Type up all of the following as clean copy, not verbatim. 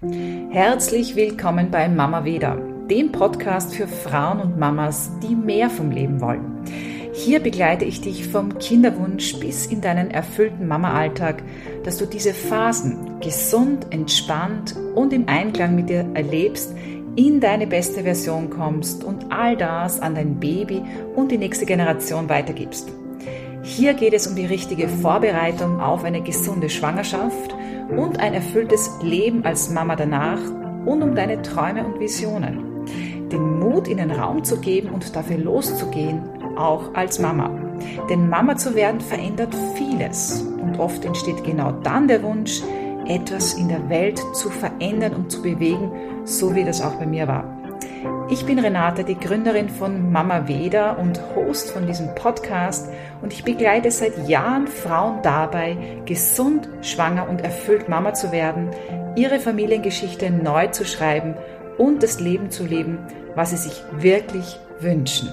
Herzlich willkommen bei Mama Veda, dem Podcast für Frauen und Mamas, die mehr vom Leben wollen. Hier begleite ich dich vom Kinderwunsch bis in deinen erfüllten Mama-Alltag, dass du diese Phasen gesund, entspannt und im Einklang mit dir erlebst, in deine beste Version kommst und all das an dein Baby und die nächste Generation weitergibst. Hier geht es um die richtige Vorbereitung auf eine gesunde Schwangerschaft und ein erfülltes Leben als Mama danach und um deine Träume und Visionen. Den Mut in den Raum zu geben und dafür loszugehen, auch als Mama. Denn Mama zu werden verändert vieles und oft entsteht genau dann der Wunsch, etwas in der Welt zu verändern und zu bewegen, so wie das auch bei mir war. Ich bin Renate, die Gründerin von Mama Veda und Host von diesem Podcast und ich begleite seit Jahren Frauen dabei, gesund, schwanger und erfüllt Mama zu werden, ihre Familiengeschichte neu zu schreiben und das Leben zu leben, was sie sich wirklich wünschen.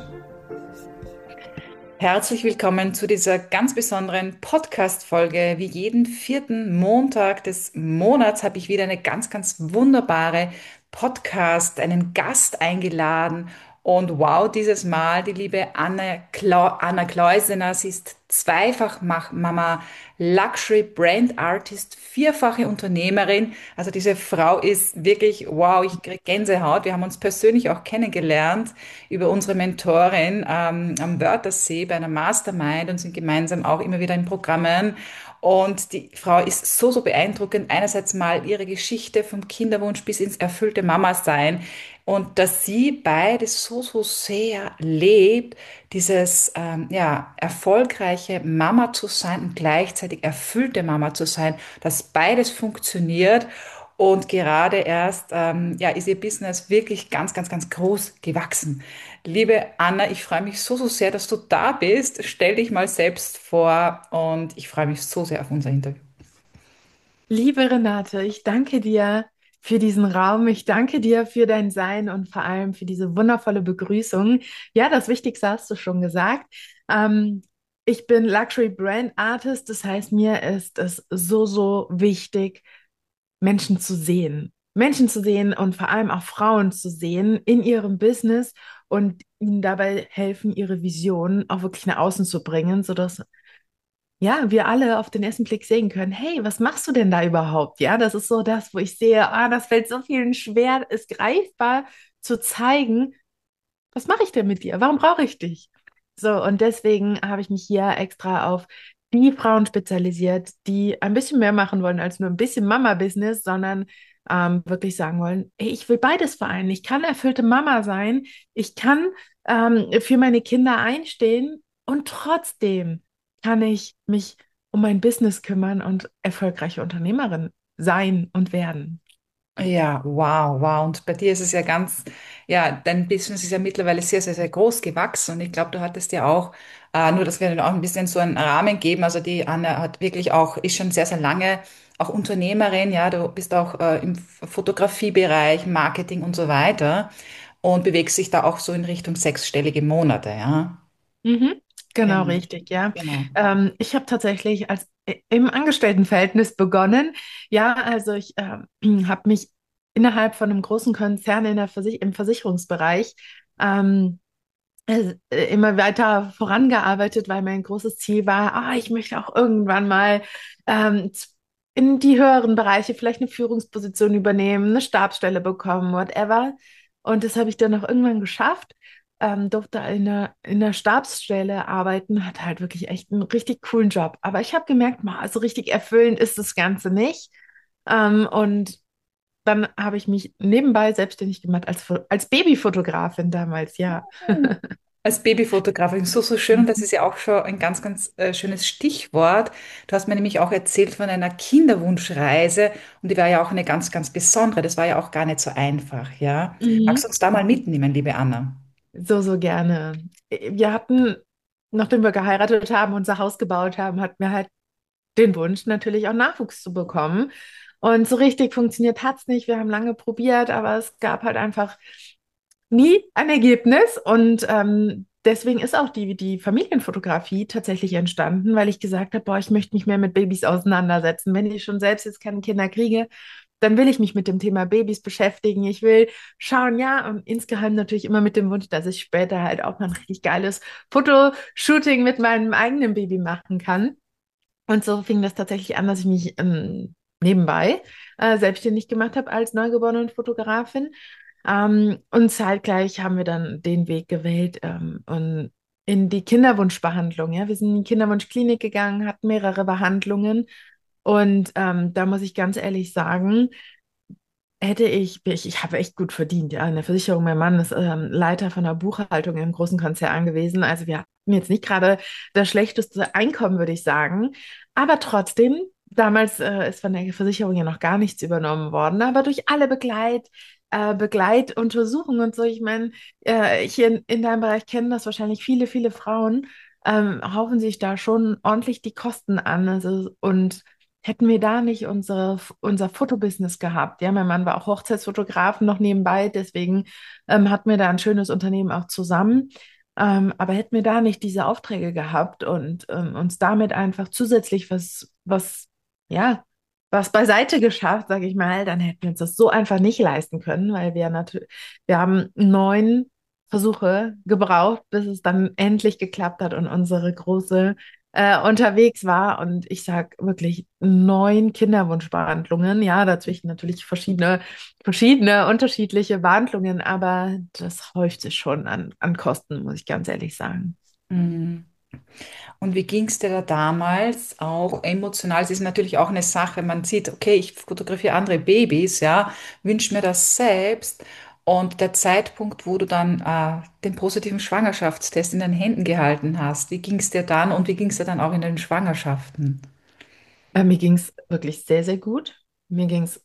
Herzlich willkommen zu dieser ganz besonderen Podcast-Folge. Wie jeden vierten Montag des Monats habe ich wieder eine ganz wunderbare einen Gast eingeladen. Und wow, dieses Mal die liebe Anna Kleusener. Sie ist zweifach Mama, Luxury Brand Artist, vierfache Unternehmerin. Also diese Frau ist wirklich, wow, ich kriege Gänsehaut. Wir haben uns persönlich auch kennengelernt über unsere Mentorin am Wörthersee bei einer Mastermind und sind gemeinsam auch immer wieder in Programmen. Und die Frau ist so beeindruckend. Einerseits mal ihre Geschichte vom Kinderwunsch bis ins erfüllte Mama-Sein. Und dass sie beides so sehr lebt, dieses erfolgreiche Mama zu sein und gleichzeitig erfüllte Mama zu sein, dass beides funktioniert. Und gerade erst ist ihr Business wirklich ganz groß gewachsen. Liebe Anna, ich freue mich so sehr, dass du da bist. Stell dich mal selbst vor und ich freue mich so sehr auf unser Interview. Liebe Renate, ich danke dir für diesen Raum. Ich danke dir für dein Sein und vor allem für diese wundervolle Begrüßung. Ja, das Wichtigste hast du schon gesagt. Ähm, Ich bin Luxury Brand Artist. Das heißt, mir ist es so wichtig, Menschen zu sehen. Menschen zu sehen und vor allem auch Frauen zu sehen in ihrem Business und ihnen dabei helfen, ihre Vision auch wirklich nach außen zu bringen, sodass wir alle auf den ersten Blick sehen können, hey, was machst du denn da überhaupt? Ja, das ist so das, wo ich sehe, das fällt so vielen schwer, es greifbar zu zeigen, was mache ich denn mit dir? Warum brauche ich dich? So, und deswegen habe ich mich hier extra auf die Frauen spezialisiert, die ein bisschen mehr machen wollen als nur ein bisschen Mama-Business, sondern wirklich sagen wollen, hey, ich will beides vereinen. Ich kann erfüllte Mama sein, ich kann für meine Kinder einstehen und trotzdem kann ich mich um mein Business kümmern und erfolgreiche Unternehmerin sein und werden. Ja, wow. Und bei dir ist es ja dein Business ist ja mittlerweile sehr groß gewachsen. Und ich glaube, du hattest ja auch, nur dass wir dann auch ein bisschen so einen Rahmen geben. Also die Anna hat wirklich auch, ist schon sehr lange auch Unternehmerin. Ja, du bist auch im Fotografiebereich, Marketing und so weiter und bewegst dich da auch so in Richtung sechsstellige Monate. Ja, Mhm, genau, genau, richtig, ja. genau. Ich habe tatsächlich im Angestelltenverhältnis begonnen. Ja, also ich habe mich innerhalb von einem großen Konzern im Versicherungsbereich ähm, immer weiter vorangearbeitet, weil mein großes Ziel war, ich möchte auch irgendwann mal in die höheren Bereiche vielleicht eine Führungsposition übernehmen, eine Stabsstelle bekommen, whatever. Und das habe ich dann auch irgendwann geschafft. Durfte in der Stabsstelle arbeiten, hatte halt wirklich echt einen richtig coolen Job. Aber ich habe gemerkt, so richtig erfüllend ist das Ganze nicht. Und dann habe ich mich nebenbei selbstständig gemacht als Babyfotografin damals, ja. Als Babyfotografin, so schön und das ist ja auch schon ein ganz schönes Stichwort. Du hast mir nämlich auch erzählt von einer Kinderwunschreise und die war ja auch eine ganz besondere. Das war ja auch gar nicht so einfach, ja. Magst Mhm. du uns da mal mitnehmen, liebe Anna? So gerne. Wir hatten, nachdem wir geheiratet haben, unser Haus gebaut haben, hatten wir halt den Wunsch, natürlich auch Nachwuchs zu bekommen. Und so richtig funktioniert hat es nicht. Wir haben lange probiert, aber es gab halt einfach nie ein Ergebnis. Und deswegen ist auch die Familienfotografie tatsächlich entstanden, weil ich gesagt habe, boah, ich möchte mich mehr mit Babys auseinandersetzen. Wenn ich schon selbst jetzt keine Kinder kriege, dann will ich mich mit dem Thema Babys beschäftigen. Ich will schauen, ja, und insgeheim natürlich immer mit dem Wunsch, dass ich später halt auch mal ein richtig geiles Fotoshooting mit meinem eigenen Baby machen kann. Und so fing das tatsächlich an, dass ich mich nebenbei selbstständig gemacht habe als Neugeborenen-Fotografin. Und zeitgleich haben wir dann den Weg gewählt und in die Kinderwunschbehandlung. Ja, wir sind in die Kinderwunschklinik gegangen, hatten mehrere Behandlungen. Und da muss ich ganz ehrlich sagen, ich habe echt gut verdient, ja, in der Versicherung. Mein Mann ist Leiter von der Buchhaltung im großen Konzern gewesen. Also wir hatten jetzt nicht gerade das schlechteste Einkommen, würde ich sagen. Aber trotzdem, damals ist von der Versicherung ja noch gar nichts übernommen worden. Aber durch alle Begleituntersuchungen und so, ich meine, hier in deinem Bereich kennen das wahrscheinlich viele, viele Frauen, haufen sich da schon ordentlich die Kosten an. Also, und hätten wir da nicht unser Fotobusiness gehabt. Ja, mein Mann war auch Hochzeitsfotograf noch nebenbei, deswegen hatten wir da ein schönes Unternehmen auch zusammen. Aber hätten wir da nicht diese Aufträge gehabt und uns damit einfach zusätzlich ja, was beiseite geschafft, sage ich mal, dann hätten wir uns das so einfach nicht leisten können, weil wir haben 9 Versuche gebraucht, bis es dann endlich geklappt hat und unsere große unterwegs war. Und ich sage wirklich 9 Kinderwunschbehandlungen. Ja, dazwischen natürlich verschiedene unterschiedliche Behandlungen, aber das häuft sich schon an Kosten, muss ich ganz ehrlich sagen. Mhm. Und wie ging es dir da damals auch emotional? Es ist natürlich auch eine Sache, man sieht, okay, ich fotografiere andere Babys, ja, wünsche mir das selbst. Und der Zeitpunkt, wo du dann den positiven Schwangerschaftstest in den Händen gehalten hast, wie ging es dir dann und wie ging es dir dann auch in den Schwangerschaften? Mir ging es wirklich sehr, sehr gut. Mir ging es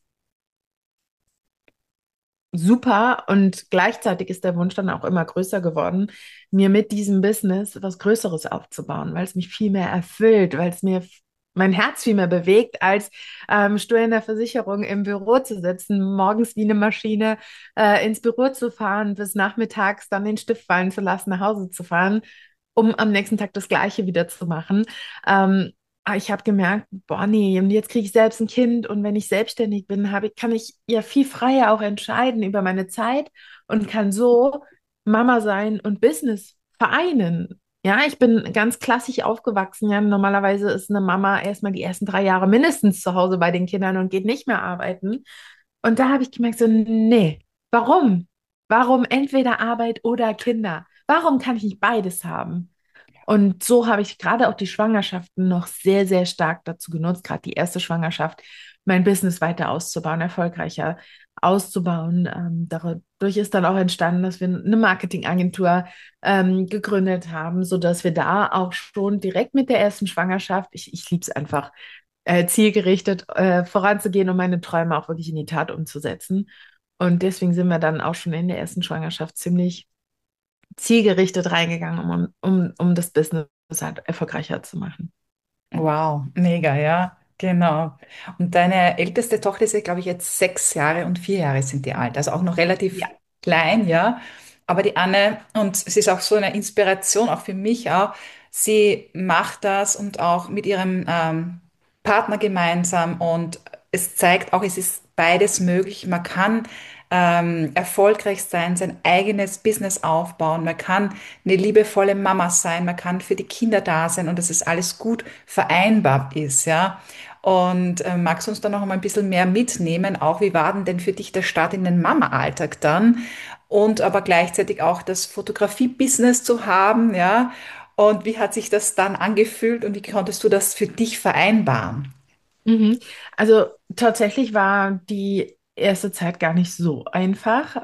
super und gleichzeitig ist der Wunsch dann auch immer größer geworden, mir mit diesem Business was Größeres aufzubauen, weil es mich viel mehr erfüllt, weil es mir mein Herz viel mehr bewegt, als stur in der Versicherung im Büro zu sitzen, morgens wie eine Maschine ins Büro zu fahren, bis nachmittags dann den Stift fallen zu lassen, nach Hause zu fahren, um am nächsten Tag das Gleiche wieder zu machen. Aber ich habe gemerkt, boah, nee, und jetzt kriege ich selbst ein Kind und wenn ich selbstständig bin, kann ich ja viel freier auch entscheiden über meine Zeit und kann so Mama sein und Business vereinen. Ja, ich bin ganz klassisch aufgewachsen. Ja, normalerweise ist eine Mama erstmal die ersten 3 Jahre mindestens zu Hause bei den Kindern und geht nicht mehr arbeiten. Und da habe ich gemerkt, so, nee, warum? Warum entweder Arbeit oder Kinder? Warum kann ich nicht beides haben? Und so habe ich gerade auch die Schwangerschaften noch sehr, sehr stark dazu genutzt, gerade die erste Schwangerschaft, mein Business weiter auszubauen, erfolgreicher auszubauen. Dadurch ist dann auch entstanden, dass wir eine Marketingagentur gegründet haben, sodass wir da auch schon direkt mit der ersten Schwangerschaft, ich liebe es einfach, zielgerichtet voranzugehen und meine Träume auch wirklich in die Tat umzusetzen. Und deswegen sind wir dann auch schon in der ersten Schwangerschaft ziemlich zielgerichtet reingegangen, um das Business halt erfolgreicher zu machen. Wow, mega, ja, genau. Und deine älteste Tochter ist ja, glaube ich, jetzt 6 Jahre und 4 Jahre sind die alt, also auch noch relativ Ja. klein, ja. Aber die Anne, und es ist auch so eine Inspiration, auch für mich auch, sie macht das und auch mit ihrem Partner gemeinsam und es zeigt auch, es ist beides möglich. Man kann erfolgreich sein, sein eigenes Business aufbauen, man kann eine liebevolle Mama sein, man kann für die Kinder da sein und dass es alles gut vereinbar ist, ja. Und magst du uns da noch mal ein bisschen mehr mitnehmen? Auch wie war denn für dich der Start in den Mama-Alltag dann? Und aber gleichzeitig auch das Fotografie-Business zu haben, ja. Und wie hat sich das dann angefühlt und wie konntest du das für dich vereinbaren? Mhm. Also tatsächlich war die erste Zeit gar nicht so einfach.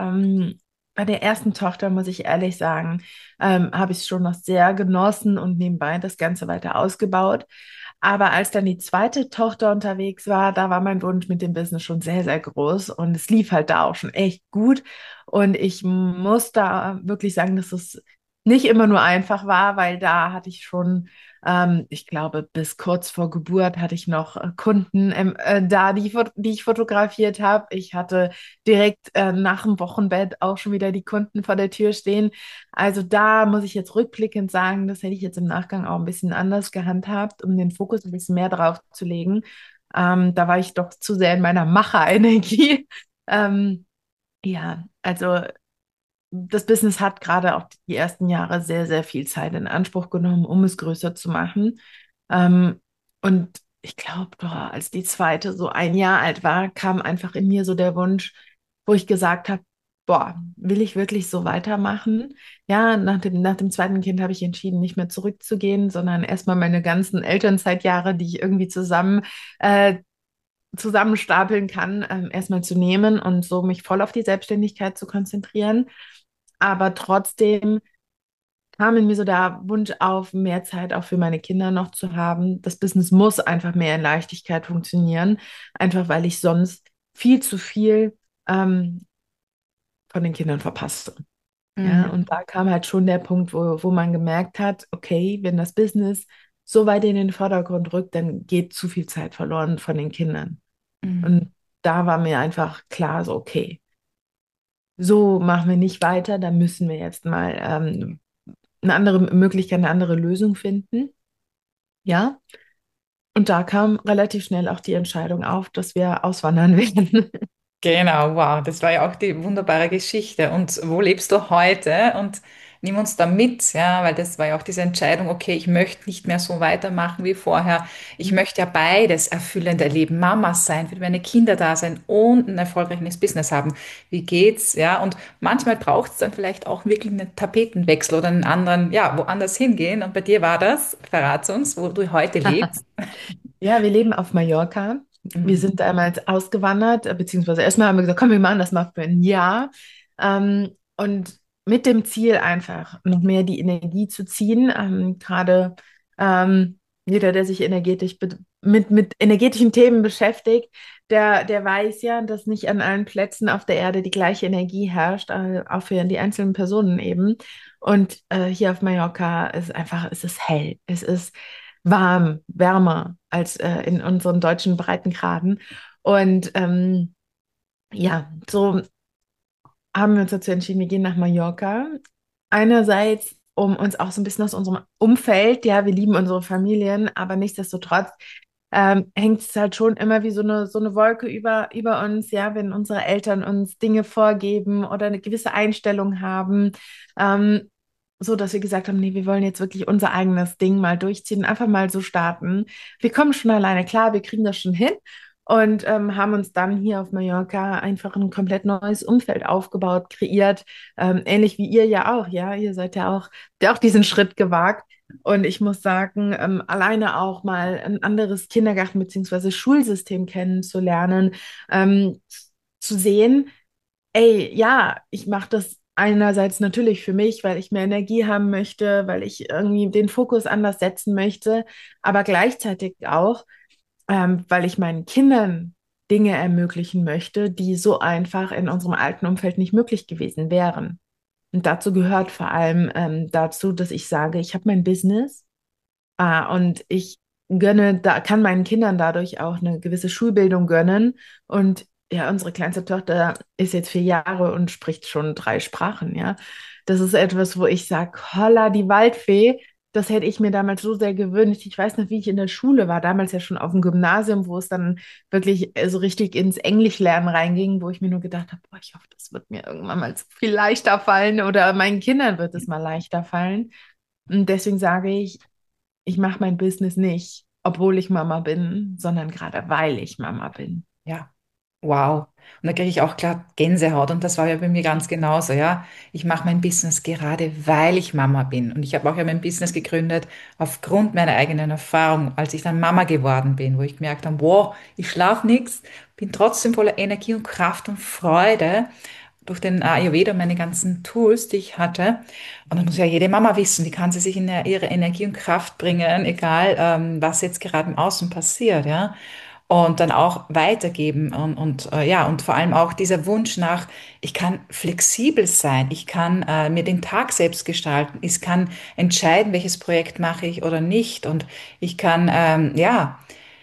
Bei der ersten Tochter, muss ich ehrlich sagen, habe ich es schon noch sehr genossen und nebenbei das Ganze weiter ausgebaut. Aber als dann die zweite Tochter unterwegs war, da war mein Wunsch mit dem Business schon sehr, sehr groß und es lief halt da auch schon echt gut. Und ich muss da wirklich sagen, dass es nicht immer nur einfach war, weil da hatte ich schon ich glaube, bis kurz vor Geburt hatte ich noch Kunden da, die ich fotografiert habe. Ich hatte direkt nach dem Wochenbett auch schon wieder die Kunden vor der Tür stehen. Also da muss ich jetzt rückblickend sagen, das hätte ich jetzt im Nachgang auch ein bisschen anders gehandhabt, um den Fokus ein bisschen mehr drauf zu legen. Da war ich doch zu sehr in meiner Macherenergie. Ähm, ja, also das Business hat gerade auch die ersten Jahre sehr, sehr viel Zeit in Anspruch genommen, um es größer zu machen. Ähm, und ich glaube, als die zweite so ein Jahr alt war, kam einfach in mir so der Wunsch, wo ich gesagt habe, boah, will ich wirklich so weitermachen? Ja, nach dem zweiten Kind habe ich entschieden, nicht mehr zurückzugehen, sondern erstmal meine ganzen Elternzeitjahre, die ich irgendwie äh, zusammenstapeln kann, erstmal zu nehmen und so mich voll auf die Selbstständigkeit zu konzentrieren. Aber trotzdem kam in mir so der Wunsch auf, mehr Zeit auch für meine Kinder noch zu haben. Das Business muss einfach mehr in Leichtigkeit funktionieren, einfach weil ich sonst viel zu viel ähm, von den Kindern verpasse. Ja, Mhm. und da kam halt schon der Punkt, wo man gemerkt hat, okay, wenn das Business so weit in den Vordergrund rückt, dann geht zu viel Zeit verloren von den Kindern. Mhm. Und da war mir einfach klar, so, okay, so machen wir nicht weiter, da müssen wir jetzt mal eine andere Möglichkeit, eine andere Lösung finden. Ja, und da kam relativ schnell auch die Entscheidung auf, dass wir auswandern werden. Genau, wow, das war ja auch die wunderbare Geschichte. Und wo lebst du heute? Und nimm uns da mit, ja, weil das war ja auch diese Entscheidung, okay, ich möchte nicht mehr so weitermachen wie vorher. Ich möchte ja beides erfüllend erleben, Mama sein, für meine Kinder da sein und ein erfolgreiches Business haben. Wie geht's? Ja, und manchmal braucht es dann vielleicht auch wirklich einen Tapetenwechsel oder einen anderen, ja, woanders hingehen. Und bei dir war das, verrat uns, wo du heute lebst. Ja, wir leben auf Mallorca. Wir Mhm. sind damals ausgewandert, beziehungsweise erstmal haben wir gesagt, komm, wir machen das mal für ein Jahr. Und mit dem Ziel einfach noch mehr die Energie zu ziehen. Gerade jeder, der sich mit energetischen Themen beschäftigt, der weiß ja, dass nicht an allen Plätzen auf der Erde die gleiche Energie herrscht, auch für die einzelnen Personen eben. Und hier auf Mallorca ist einfach, es ist hell, es ist warm, wärmer als in unseren deutschen Breitengraden. Und ja, so haben wir uns dazu entschieden, wir gehen nach Mallorca. Einerseits, um uns auch so ein bisschen aus unserem Umfeld, ja, wir lieben unsere Familien, aber nichtsdestotrotz hängt es halt schon immer wie so eine Wolke über uns, ja, wenn unsere Eltern uns Dinge vorgeben oder eine gewisse Einstellung haben, ähm, so dass wir gesagt haben, nee, wir wollen jetzt wirklich unser eigenes Ding mal durchziehen, einfach mal so starten. Wir kommen schon alleine klar, wir kriegen das schon hin und haben uns dann hier auf Mallorca einfach ein komplett neues Umfeld aufgebaut, kreiert, ähnlich wie ihr ja auch, ja, ihr seid ja auch, habt ja auch diesen Schritt gewagt. Und ich muss sagen, alleine auch mal ein anderes Kindergarten- bzw. Schulsystem kennenzulernen, zu sehen, ey, ja, ich mache das einerseits natürlich für mich, weil ich mehr Energie haben möchte, weil ich irgendwie den Fokus anders setzen möchte, aber gleichzeitig auch, weil ich meinen Kindern Dinge ermöglichen möchte, die so einfach in unserem alten Umfeld nicht möglich gewesen wären. Und dazu gehört vor allem dazu, dass ich sage, ich habe mein Business und ich kann meinen Kindern dadurch auch eine gewisse Schulbildung gönnen. Und ja, unsere kleinste Tochter ist jetzt 4 Jahre und spricht schon 3 Sprachen, ja. Das ist etwas, wo ich sage, holla, die Waldfee, das hätte ich mir damals so sehr gewünscht. Ich weiß noch, wie ich in der Schule war, damals ja schon auf dem Gymnasium, wo es dann wirklich so richtig ins Englischlernen reinging, wo ich mir nur gedacht habe, boah, ich hoffe, das wird mir irgendwann mal so viel leichter fallen oder meinen Kindern wird es mal leichter fallen. Und deswegen sage ich mache mein Business nicht, obwohl ich Mama bin, sondern gerade weil ich Mama bin. Ja, wow. Und da kriege ich auch klar Gänsehaut. Und das war ja bei mir ganz genauso, ja. Ich mache mein Business gerade, weil ich Mama bin. Und ich habe auch ja mein Business gegründet aufgrund meiner eigenen Erfahrung, als ich dann Mama geworden bin, wo ich gemerkt habe, wow, ich schlafe nichts, bin trotzdem voller Energie und Kraft und Freude durch den Ayurveda und meine ganzen Tools, die ich hatte. Und das muss ja jede Mama wissen, wie kann sie sich in ihre Energie und Kraft bringen, egal was jetzt gerade im Außen passiert, ja. Und dann auch weitergeben ja, und vor allem auch dieser Wunsch nach, ich kann flexibel sein, ich kann mir den Tag selbst gestalten, ich kann entscheiden, welches Projekt mache ich oder nicht und ich kann, ja,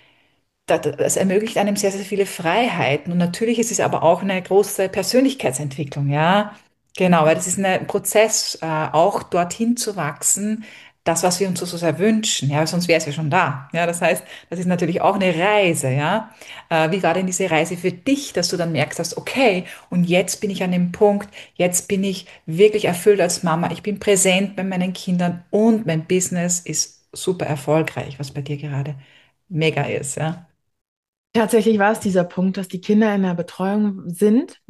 das ermöglicht einem sehr, sehr viele Freiheiten. Und natürlich ist es aber auch eine große Persönlichkeitsentwicklung, ja. Genau, weil das ist ein Prozess, auch dorthin zu wachsen, das, was wir uns so sehr wünschen, ja, sonst wäre es ja schon da. Ja, das heißt, das ist natürlich auch eine Reise, ja. Wie war denn diese Reise für dich, dass du dann merkst, dass, okay, und jetzt bin ich an dem Punkt, jetzt bin ich wirklich erfüllt als Mama, ich bin präsent bei meinen Kindern und mein Business ist super erfolgreich, was bei dir gerade mega ist, ja. Tatsächlich war es dieser Punkt, dass die Kinder in der Betreuung sind,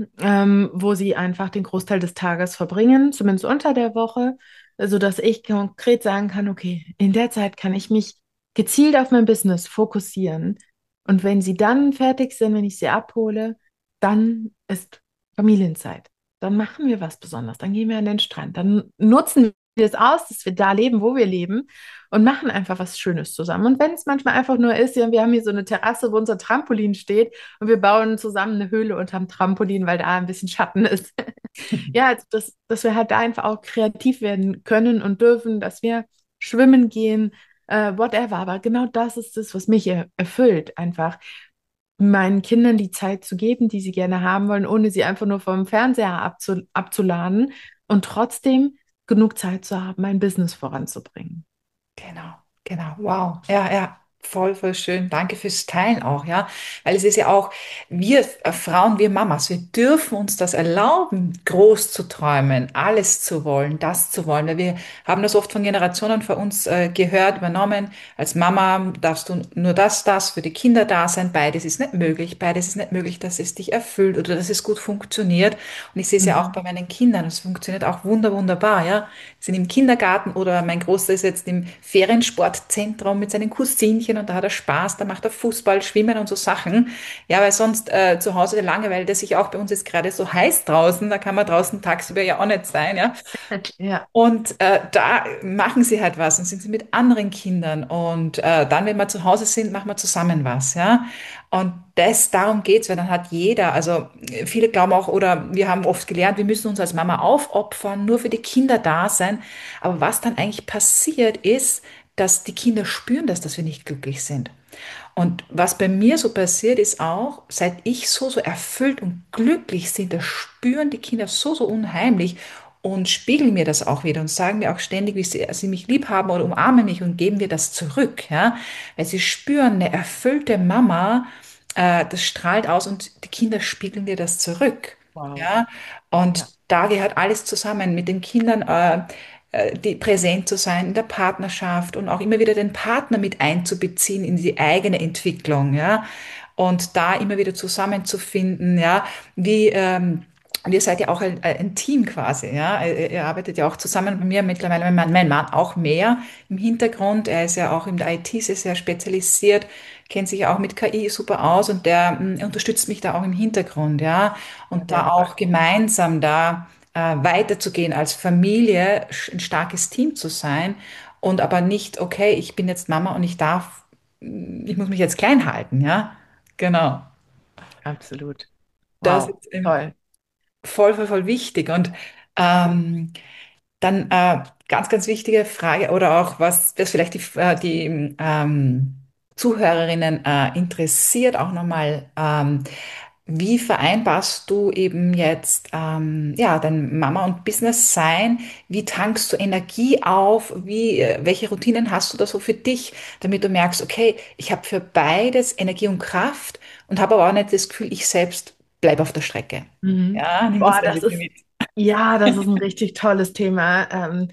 wo sie einfach den Großteil des Tages verbringen, zumindest unter der Woche, sodass ich konkret sagen kann, okay, in der Zeit kann ich mich gezielt auf mein Business fokussieren. Und wenn sie dann fertig sind, wenn ich sie abhole, dann ist Familienzeit. Dann machen wir was Besonderes. Dann gehen wir an den Strand. Dann nutzen wir es aus, dass wir da leben, wo wir leben und machen einfach was Schönes zusammen. Und wenn es manchmal einfach nur ist, ja, wir haben hier so eine Terrasse, wo unser Trampolin steht und wir bauen zusammen eine Höhle unterm Trampolin, weil da ein bisschen Schatten ist. Ja, also dass wir halt da einfach auch kreativ werden können und dürfen, dass wir schwimmen gehen, whatever. Aber genau das ist es, was mich erfüllt, einfach meinen Kindern die Zeit zu geben, die sie gerne haben wollen, ohne sie einfach nur vom Fernseher abzuladen und trotzdem genug Zeit zu haben, mein Business voranzubringen. Genau, genau. Wow. Ja, ja. Voll, voll schön. Danke fürs Teilen auch, ja. Weil es ist ja auch, wir Frauen, wir Mamas, wir dürfen uns das erlauben, groß zu träumen, alles zu wollen, das zu wollen. Weil wir haben das oft von Generationen vor uns gehört, übernommen. Als Mama darfst du nur das für die Kinder da sein. Beides ist nicht möglich. Beides ist nicht möglich, dass es dich erfüllt oder dass es gut funktioniert. Und ich sehe es ja auch Mhm. bei meinen Kindern. Es funktioniert auch wunderbar, ja, sind im Kindergarten oder mein Großer ist jetzt im Feriensportzentrum mit seinen Cousinchen und da hat er Spaß, da macht er Fußball, Schwimmen und so Sachen. Ja, weil sonst zu Hause langweilt er sich auch. Bei uns ist gerade so heiß draußen, da kann man draußen tagsüber ja auch nicht sein, ja. Ja, Und da machen sie halt was und sind sie mit anderen Kindern. Und dann, wenn wir zu Hause sind, machen wir zusammen was, ja. Und darum geht's, weil dann hat jeder, also viele glauben auch, oder wir haben oft gelernt, wir müssen uns als Mama aufopfern, nur für die Kinder da sein. Aber was dann eigentlich passiert ist, dass die Kinder spüren, dass wir nicht glücklich sind. Und was bei mir so passiert ist auch, seit ich so erfüllt und glücklich bin, das spüren die Kinder so unheimlich und spiegeln mir das auch wieder und sagen mir auch ständig, wie sie mich lieb haben oder umarmen mich und geben mir das zurück, ja. Weil sie spüren, eine erfüllte Mama, das strahlt aus und die Kinder spiegeln dir das zurück, wow. ja. Und Ja, da gehört alles zusammen mit den Kindern, die präsent zu sein in der Partnerschaft und auch immer wieder den Partner mit einzubeziehen in die eigene Entwicklung, ja, und da immer wieder zusammenzufinden, ja, wie und ihr seid ja auch ein Team quasi, ja. Ihr arbeitet ja auch zusammen bei mir mittlerweile, mein Mann auch mehr im Hintergrund. Er ist ja auch in der IT sehr spezialisiert, kennt sich ja auch mit KI super aus und der unterstützt mich da auch im Hintergrund, ja. sehr Und da wertvoll. auch gemeinsam da weiterzugehen, als Familie ein starkes Team zu sein und aber nicht, okay, ich bin jetzt Mama und ich muss mich jetzt klein halten, ja. Genau. Absolut. Das Wow, ist toll. voll wichtig. Und ähm, dann ganz wichtige Frage oder auch was vielleicht die Zuhörerinnen interessiert, auch nochmal, wie vereinbarst du eben jetzt ja, dein Mama und Business sein? Wie tankst du Energie auf? Welche Routinen hast du da so für dich, damit du merkst, okay, ich habe für beides Energie und Kraft und habe aber auch nicht das Gefühl, ich selbst bleibe auf der Strecke. Mhm. Ja, nimm uns Boah, da bitte mit. ja, das ist ein richtig tolles Thema.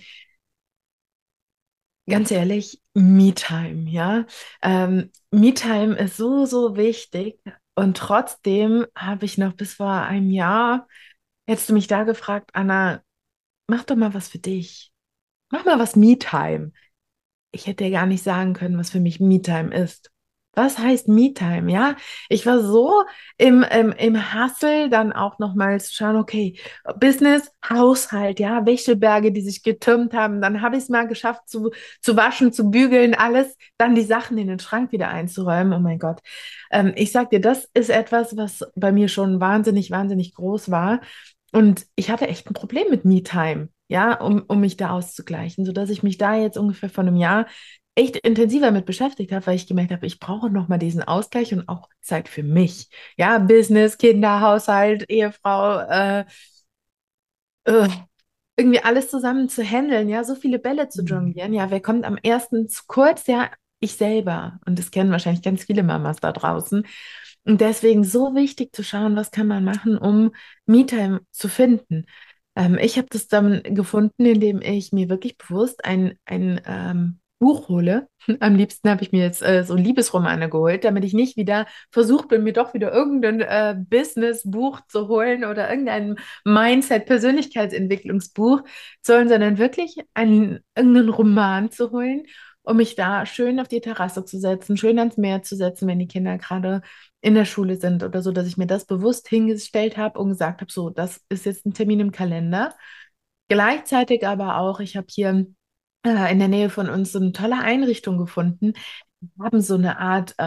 Ganz ehrlich, Me-Time, ja. Me-Time ist so wichtig. Und trotzdem habe ich noch bis vor einem Jahr, hättest du mich da gefragt, Anna, mach doch mal was für dich. Mach mal was Me-Time. Ich hätte ja gar nicht sagen können, was für mich Me-Time ist. Was heißt Me-Time? Ja, ich war so im Hustle, dann auch nochmal zu schauen, okay, Business, Haushalt, ja, Wäscheberge, die sich getürmt haben. Dann habe ich es mal geschafft, zu waschen, zu bügeln, alles, dann die Sachen in den Schrank wieder einzuräumen. Oh mein Gott. Ich sag dir, das ist etwas, was bei mir schon wahnsinnig groß war. Und ich hatte echt ein Problem mit Me-Time, ja, um mich da auszugleichen, sodass ich mich da jetzt ungefähr vor einem Jahr echt intensiver mit beschäftigt habe, weil ich gemerkt habe, ich brauche nochmal diesen Ausgleich und auch Zeit für mich. Ja, Business, Kinder, Haushalt, Ehefrau, äh, irgendwie alles zusammen zu handeln, ja, so viele Bälle zu Mhm. jonglieren. Ja, wer kommt am ersten zu kurz? Ja, ich selber. Und das kennen wahrscheinlich ganz viele Mamas da draußen. Und deswegen so wichtig zu schauen, was kann man machen, um Me-Time zu finden. Ich habe das dann gefunden, indem ich mir wirklich bewusst ein Buch hole. Am liebsten habe ich mir jetzt so Liebesromane geholt, damit ich nicht wieder versucht bin, mir doch wieder irgendein Business-Buch zu holen oder irgendein Mindset-Persönlichkeitsentwicklungsbuch sondern wirklich irgendeinen Roman zu holen, um mich da schön auf die Terrasse zu setzen, schön ans Meer zu setzen, wenn die Kinder gerade in der Schule sind oder so, dass ich mir das bewusst hingestellt habe und gesagt habe, so, das ist jetzt ein Termin im Kalender. Gleichzeitig aber auch, ich habe hier in der Nähe von uns so eine tolle Einrichtung gefunden. Wir haben so eine Art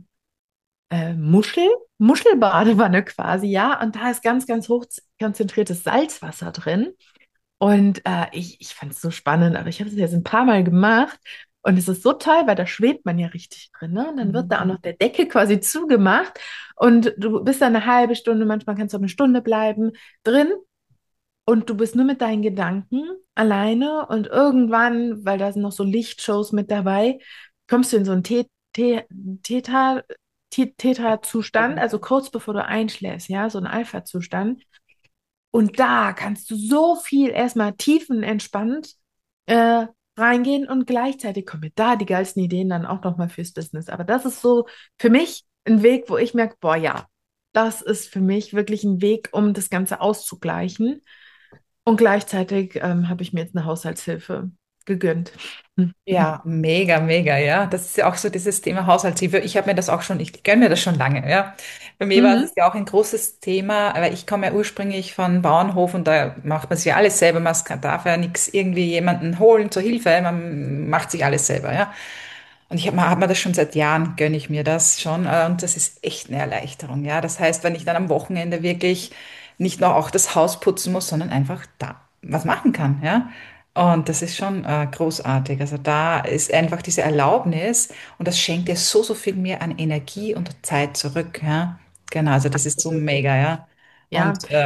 Muschel, Muschelbadewanne quasi, ja, und da ist ganz, ganz hoch konzentriertes Salzwasser drin. Und ich fand es so spannend, aber ich habe es jetzt ein paar Mal gemacht und es ist so toll, weil da schwebt man ja richtig drin, ne? Und dann wird da auch noch Mhm. der Deckel quasi zugemacht und du bist da eine halbe Stunde, manchmal kannst du auch eine Stunde bleiben drin und du bist nur mit deinen Gedanken alleine und irgendwann, weil da sind noch so Lichtshows mit dabei, kommst du in so einen Te Theta, Theta-Zustand, also kurz bevor du einschläfst, ja, so ein Alpha-Zustand. Und da kannst du so viel erstmal tiefenentspannt äh, reingehen und gleichzeitig kommen mir da die geilsten Ideen dann auch nochmal fürs Business. Aber das ist so für mich ein Weg, wo ich merke, boah, ja, das ist für mich wirklich ein Weg, um das Ganze auszugleichen. Und gleichzeitig habe ich mir jetzt eine Haushaltshilfe gegönnt. Ja, mega, mega, ja. Das ist ja auch so dieses Thema Haushaltshilfe. Ich habe mir das auch schon, ich gönne mir das schon lange, ja. Bei mir war Mhm. es ja auch ein großes Thema, weil ich komme ja ursprünglich von Bauernhof und da macht man sich ja alles selber. Darf ja nichts irgendwie jemanden holen zur Hilfe. Man macht sich alles selber, ja. Und hab mir das schon seit Jahren, gönne ich mir das schon. Und das ist echt eine Erleichterung, ja. Das heißt, wenn ich dann am Wochenende wirklich nicht nur auch das Haus putzen muss, sondern einfach da was machen kann, ja. Und das ist schon großartig. Also da ist einfach diese Erlaubnis und das schenkt dir so, so viel mehr an Energie und Zeit zurück, ja. Genau, also das ist so Absolut. mega, ja. Ja, Und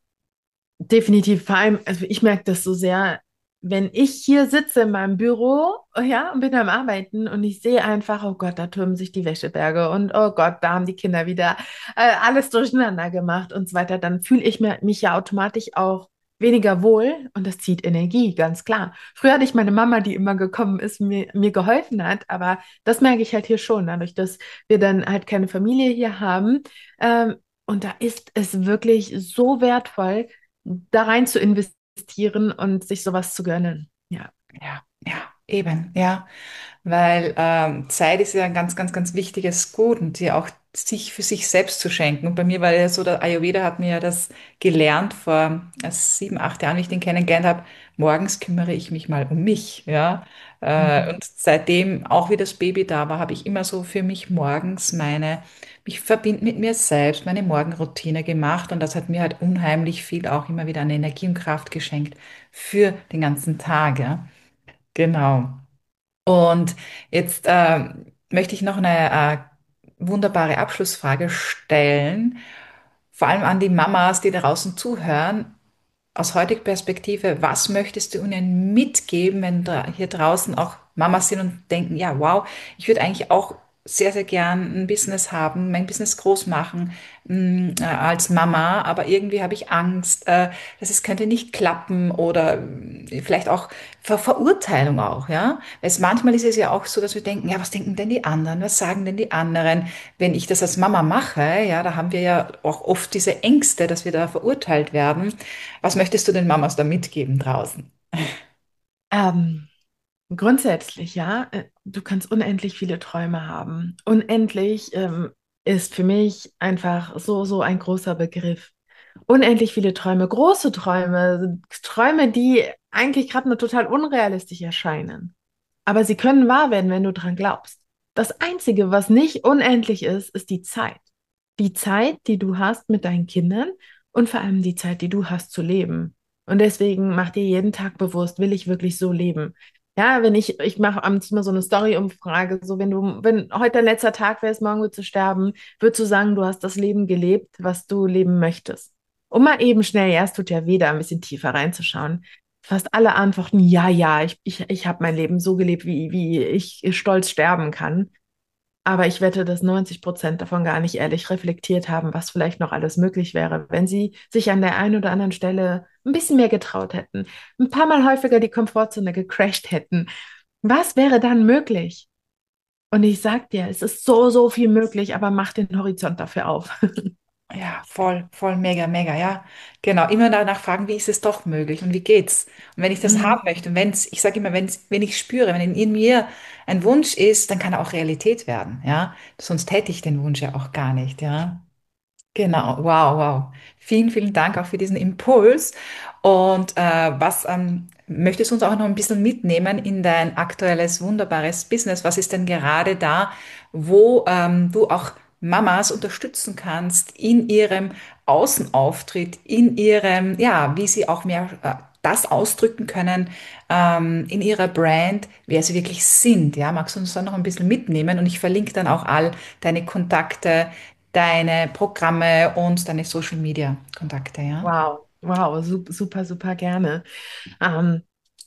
definitiv, vor allem, also ich merke das so sehr, wenn ich hier sitze in meinem Büro, ja, und bin am Arbeiten und ich sehe einfach, oh Gott, da türmen sich die Wäscheberge und oh Gott, da haben die Kinder wieder alles durcheinander gemacht und so weiter, dann fühle ich mich ja automatisch auch weniger wohl und das zieht Energie, ganz klar. Früher hatte ich meine Mama, die immer gekommen ist, mir geholfen hat, aber das merke ich halt hier schon, dadurch, dass wir dann halt keine Familie hier haben. Ähm, und da ist es wirklich so wertvoll, da rein zu investieren und sich sowas zu gönnen. Ja. ja, ja, eben, ja. Weil Zeit ist ja ein ganz, ganz, ganz wichtiges Gut und sie auch sich für sich selbst zu schenken. Und bei mir war ja so, der Ayurveda hat mir ja das gelernt vor 7, 8 Jahren, wie ich den kennengelernt habe. Morgens kümmere ich mich mal um mich, ja. Mhm. Und seitdem, auch wie das Baby da war, habe ich immer so für mich morgens mich verbinden mit mir selbst, meine Morgenroutine gemacht. Und das hat mir halt unheimlich viel auch immer wieder an Energie und Kraft geschenkt für den ganzen Tag, ja. Genau. Und jetzt möchte ich noch eine wunderbare Abschlussfrage stellen, vor allem an die Mamas, die da draußen zuhören. Aus heutiger Perspektive, was möchtest du ihnen mitgeben, wenn da hier draußen auch Mamas sind und denken, ja, wow, ich würde eigentlich auch sehr, sehr gern ein Business haben, mein Business groß machen, als Mama, aber irgendwie habe ich Angst, dass es könnte nicht klappen oder vielleicht auch Verurteilung auch, ja. Manchmal ist es ja auch so, dass wir denken, ja, was denken denn die anderen? Was sagen denn die anderen? Wenn ich das als Mama mache, ja, da haben wir ja auch oft diese Ängste, dass wir da verurteilt werden. Was möchtest du den Mamas da mitgeben draußen? Ähm, Grundsätzlich, ja, du kannst unendlich viele Träume haben. Unendlich ist für mich einfach so ein großer Begriff. Unendlich viele Träume, große Träume, Träume, die eigentlich gerade nur total unrealistisch erscheinen. Aber sie können wahr werden, wenn du dran glaubst. Das Einzige, was nicht unendlich ist, ist die Zeit. Die Zeit, die du hast mit deinen Kindern und vor allem die Zeit, die du hast zu leben. Und deswegen mach dir jeden Tag bewusst, will ich wirklich so leben? Ja, ich mache abends immer so eine Story-Umfrage, so wenn heute dein letzter Tag wäre, morgen wird zu sterben, würdest du sagen, du hast das Leben gelebt, was du leben möchtest. Um mal eben schnell, ja, es tut ja weh, da ein bisschen tiefer reinzuschauen. fast alle antworten, ja, ja, ich habe mein Leben so gelebt, wie ich stolz sterben kann. Aber ich wette, dass 90% davon gar nicht ehrlich reflektiert haben, was vielleicht noch alles möglich wäre, wenn sie sich an der einen oder anderen Stelle ein bisschen mehr getraut hätten, ein paar Mal häufiger die Komfortzone gecrashed hätten. Was wäre dann möglich? Und ich sag dir, es ist so, so viel möglich, aber mach den Horizont dafür auf. Ja, voll, voll, mega, mega, ja. Genau, immer danach fragen, wie ist es doch möglich und wie geht's? Und wenn ich das Mhm. haben möchte und wenn's, ich sage immer, wenn ich spüre, wenn in mir ein Wunsch ist, dann kann er auch Realität werden, ja. Sonst hätte ich den Wunsch ja auch gar nicht, ja. Genau, wow, wow. Vielen, vielen Dank auch für diesen Impuls. Und was möchtest du uns auch noch ein bisschen mitnehmen in dein aktuelles, wunderbares Business? Was ist denn gerade da, wo du auch Mamas unterstützen kannst in ihrem Außenauftritt, in ihrem, ja, wie sie auch mehr das ausdrücken können in ihrer Brand, wer sie wirklich sind. Ja, magst du uns da noch ein bisschen mitnehmen? Und ich verlinke dann auch all deine Kontakte, deine Programme und deine Social Media Kontakte, ja? Wow, wow, super, super gerne. Ähm,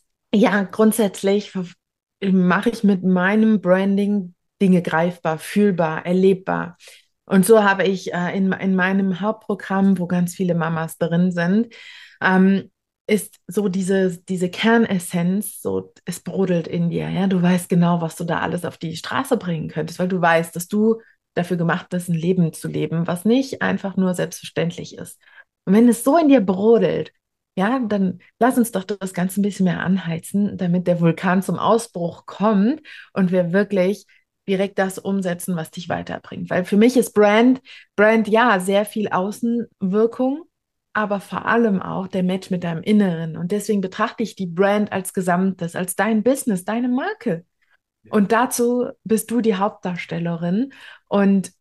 ja, grundsätzlich mache ich mit meinem Branding Dinge greifbar, fühlbar, erlebbar. Und so habe ich in meinem Hauptprogramm, wo ganz viele Mamas drin sind, ähm, ist so diese Kernessenz, so es brodelt in dir, ja. Du weißt genau, was du da alles auf die Straße bringen könntest, weil du weißt, dass du dafür gemacht bist, ein Leben zu leben, was nicht einfach nur selbstverständlich ist. Und wenn es so in dir brodelt, ja, dann lass uns doch das Ganze ein bisschen mehr anheizen, damit der Vulkan zum Ausbruch kommt und wir wirklich direkt das umsetzen, was dich weiterbringt. Weil für mich ist Brand ja sehr viel Außenwirkung, aber vor allem auch der Match mit deinem Inneren. Und deswegen betrachte ich die Brand als Gesamtes, als dein Business, deine Marke. Und dazu bist du die Hauptdarstellerin und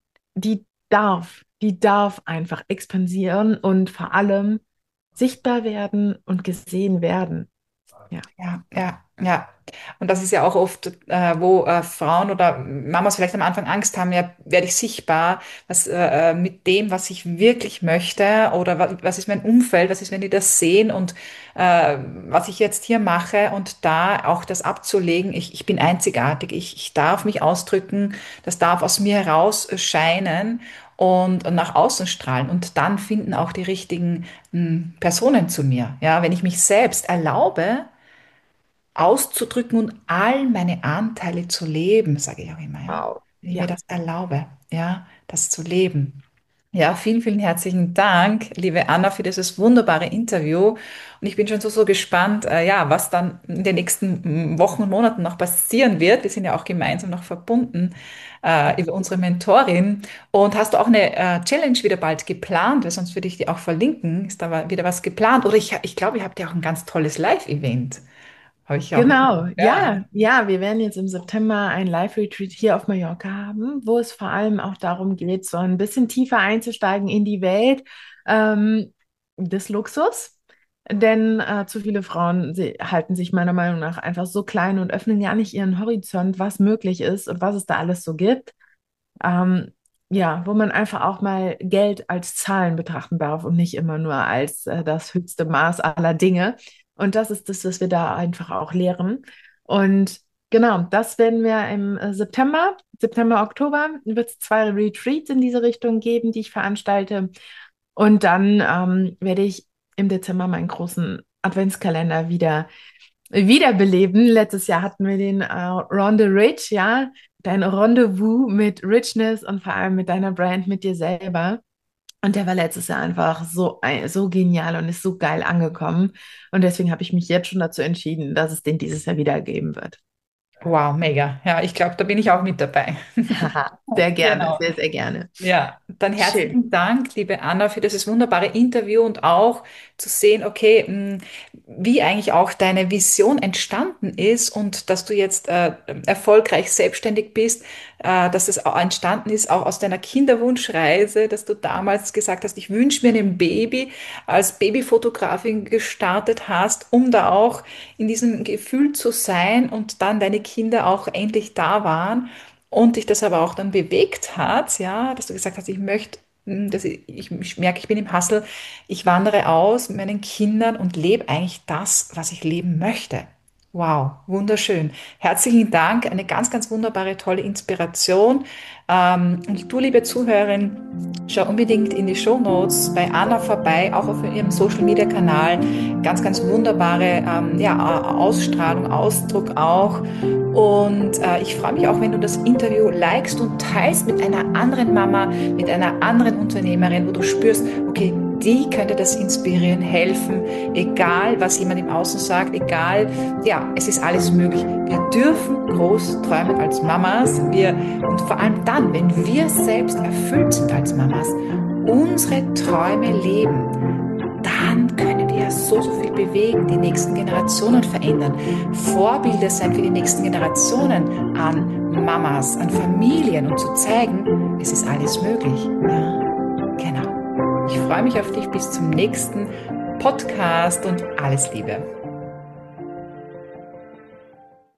die darf einfach expandieren und vor allem sichtbar werden und gesehen werden. Ja. Ja, ja, ja. Und das ist ja auch oft, wo Frauen oder Mamas vielleicht am Anfang Angst haben, ja, werde ich sichtbar, was mit dem, was ich wirklich möchte oder was ist mein Umfeld, was ist, wenn die das sehen und was ich jetzt hier mache und da auch das abzulegen, ich bin einzigartig, ich darf mich ausdrücken, das darf aus mir heraus scheinen und nach außen strahlen und dann finden auch die richtigen Personen zu mir. Ja, wenn ich mich selbst erlaube, auszudrücken und all meine Anteile zu leben, sage ich auch immer, ja. Wow. Wenn ich mir Ja, das erlaube, ja, das zu leben. Ja, vielen, vielen herzlichen Dank, liebe Anna, für dieses wunderbare Interview. Und ich bin schon so, so gespannt, ja, was dann in den nächsten Wochen und Monaten noch passieren wird. Wir sind ja auch gemeinsam noch verbunden, über unsere Mentorin. Und hast du auch eine Challenge wieder bald geplant? Weil sonst würde ich die auch verlinken. Ist da wieder was geplant? Oder ich glaube, ihr habt ja auch ein ganz tolles Live-Event. Habe ich auch. genau. Ja. Ja, ja, wir werden jetzt im September ein Live-Retreat hier auf Mallorca haben, wo es vor allem auch darum geht, so ein bisschen tiefer einzusteigen in die Welt des Luxus. Denn zu viele Frauen halten sich meiner Meinung nach einfach so klein und öffnen ja nicht ihren Horizont, was möglich ist und was es da alles so gibt. Ähm, ja, wo man einfach auch mal Geld als Zahlen betrachten darf und nicht immer nur als das höchste Maß aller Dinge. Und das ist das, was wir da einfach auch lehren. Und genau, das werden wir im September, Oktober, wird es zwei Retreats in diese Richtung geben, die ich veranstalte. Und dann werde ich im Dezember meinen großen Adventskalender wiederbeleben. Letztes Jahr hatten wir den Ronde Rich, ja, dein Rendezvous mit Richness und vor allem mit deiner Brand, mit dir selber. Und der war letztes Jahr einfach so genial und ist so geil angekommen. Und deswegen habe ich mich jetzt schon dazu entschieden, dass es den dieses Jahr wieder geben wird. Wow, mega. Ja, ich glaube, da bin ich auch mit dabei. Haha, sehr gerne, Genau. sehr, sehr gerne. Ja, dann Schön. herzlichen Dank, liebe Anna, für dieses wunderbare Interview und auch zu sehen, okay, wie eigentlich auch deine Vision entstanden ist und dass du jetzt erfolgreich selbstständig bist, dass es auch entstanden ist, auch aus deiner Kinderwunschreise, dass du damals gesagt hast, ich wünsche mir ein Baby, als Babyfotografin gestartet hast, um da auch in diesem Gefühl zu sein und dann deine Kinder auch endlich da waren und dich das aber auch dann bewegt hat, ja, dass du gesagt hast, ich möchte ich merke, ich bin im Hustle, ich wandere aus mit meinen Kindern und lebe eigentlich das, was ich leben möchte. Wow, wunderschön. Herzlichen Dank, eine ganz, ganz wunderbare, tolle Inspiration. Und du, liebe Zuhörerin, schau unbedingt in die Shownotes bei Anna vorbei, auch auf ihrem Social-Media-Kanal. Ganz, ganz wunderbare Ausstrahlung, Ausdruck auch. Und ich freue mich auch, wenn du das Interview likest und teilst mit einer anderen Mama, mit einer anderen Unternehmerin, wo du spürst, okay, die könnte das inspirieren, helfen, egal was jemand im Außen sagt, egal, ja, es ist alles möglich. Wir dürfen groß träumen als Mamas, und vor allem dann, wenn wir selbst erfüllt sind als Mamas, unsere Träume leben, dann können wir so viel bewegen, die nächsten Generationen verändern, Vorbilder sein für die nächsten Generationen an Mamas, an Familien und zu zeigen, es ist alles möglich. Ja, genau. Ich freue mich auf dich bis zum nächsten Podcast und alles Liebe.